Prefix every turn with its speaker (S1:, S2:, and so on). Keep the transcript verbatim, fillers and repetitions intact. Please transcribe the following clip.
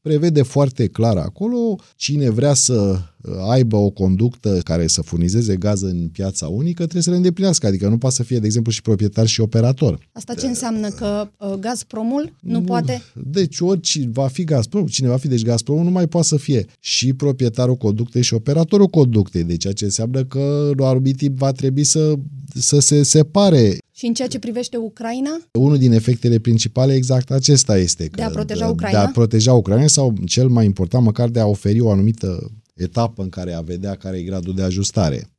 S1: prevede foarte clar acolo cine vrea să aibă o conductă care să furnizeze gaz în piața unică, trebuie să le îndeplinească. Adică nu poate să fie, de exemplu, și proprietar și operator.
S2: Asta ce înseamnă? Că uh, Gazpromul nu, nu poate?
S1: Deci oricine va fi Gazprom, cine va fi, deci Gazpromul nu mai poate să fie și proprietarul conductei și operatorul conductei. Deci ceea ce înseamnă că la anumit timp va trebui să, să se separe.
S2: Și în ceea ce privește Ucraina?
S1: Unul din efectele principale exact acesta este. Că
S2: de a proteja Ucraina?
S1: De a proteja Ucraina sau, cel mai important, măcar de a oferi o anumită etapă în care a vedea care e gradul de ajustare.